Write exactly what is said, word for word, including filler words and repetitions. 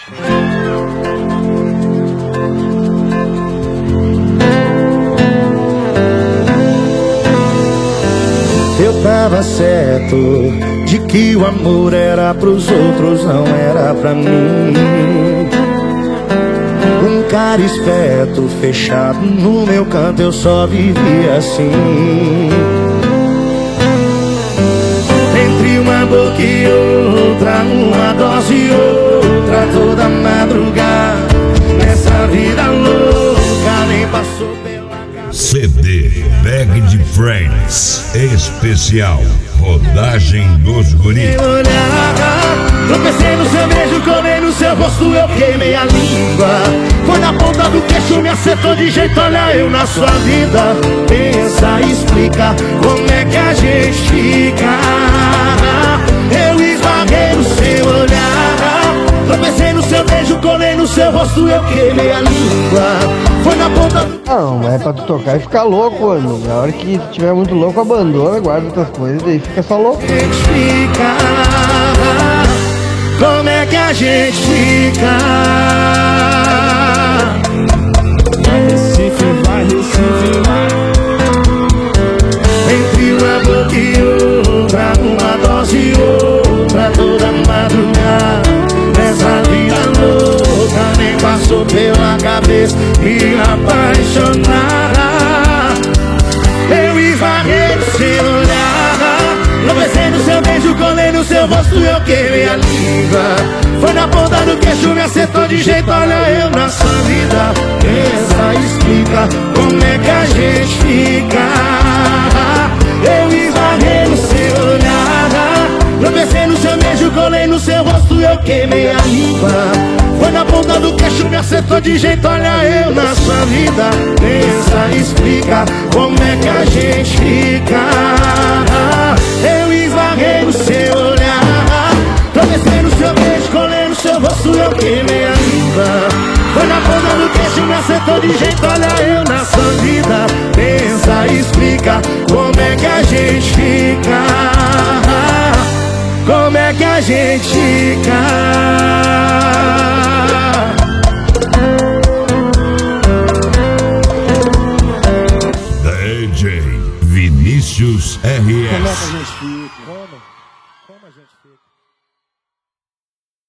Eu tava certo de que o amor era pros outros, não era pra mim. Um cara esperto, fechado no meu canto, eu só vivia assim. Entre uma boca e outra, uma dose e outra, toda madrugada, nessa vida louca, nem passou pela C D Bag de Friends especial Rodagem dos Guris. Eu olhava, tropecei no seu beijo, colei no seu rosto, eu queimei a língua. Foi na ponta do queixo, me acertou de jeito, olha eu na sua vida. Pensa, explica, como é que a gente fica. Eu esmaguei no seu olhar, tropecei no seu beijo, colei no seu rosto, eu queimei a língua. Foi na ponta do... Não, mas é pra tu tocar e ficar louco, mano. Na hora que tu estiver muito louco, abandona, guarda outras coisas, daí fica só louco. Fica, como é que a gente fica? Vai Recife, vai Recife, vai. Entre uma boca e outra, uma dose e outra, toda madrugada, nessa vida louca, nem passou pela cabeça me apaixonar. Eu esvaguei no seu olhar, tropecei no seu beijo, colei no seu rosto, eu queimei a língua. Foi na ponta do queixo, me acertou de jeito, olha eu na sua vida. Pensa, explica, como é que a gente fica. Eu esvaguei no seu olhar, tropecei no seu beijo, colei no seu rosto, eu queimei a língua. Foi na ponta do queixo, me acertou de jeito, olha eu na sua vida. Pensa, explica, como é que a gente fica. Eu esvaguei no seu olhar, tropecei no seu beijo, colei no seu rosto, eu queimei a língua. Foi na ponta do queixo, me acertou de jeito, olha eu na sua vida. Pensa, explica, como é que a gente fica. Como é que a gente fica. D J Vinícius R S. Como é que a gente fica? Como? Como a gente fica?